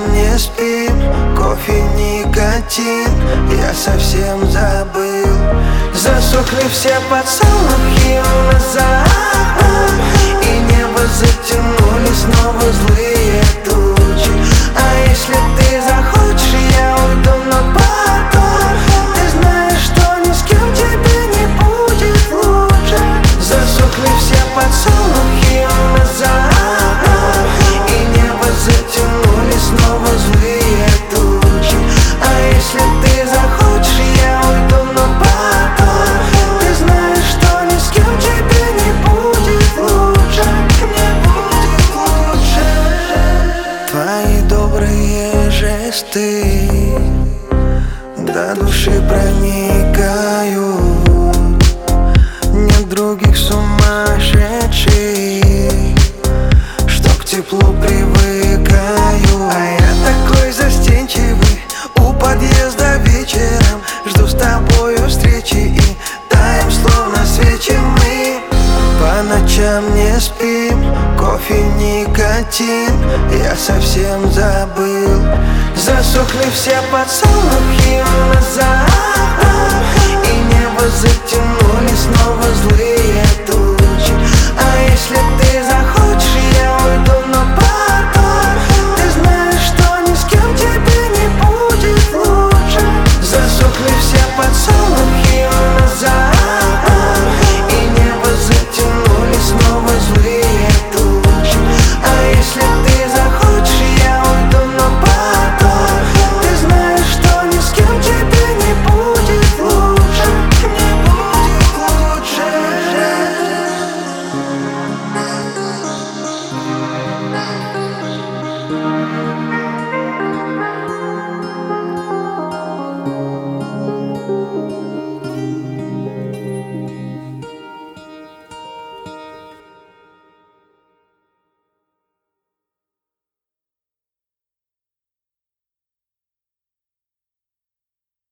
не спим, кофе, никотин я совсем забыл. Засохли все поцелуи у нас за окном, и небо затянули снова злые тучи. А если ты захочешь, я уйду, но потом ты знаешь, что ни с кем тебе не будет лучше. Засохли все поцелуи у нас за окном, и небо затянули снова злые тучи. А если ты захочешь, я уйду, но потом ты знаешь, что ни с кем тебе не будет лучше. Не будет лучше. Твои добрые жесты до души проникают. Нет других сумасшедших, что к теплу привыкаю. А я такой застенчивый, у подъезда вечером жду с тобою встречи и таем, словно свечи мы. По ночам не спим, кофе, никотин я совсем забыл. Засохли все поцелуи у нас за окном, и небо затянули снова злые тучи. А если ты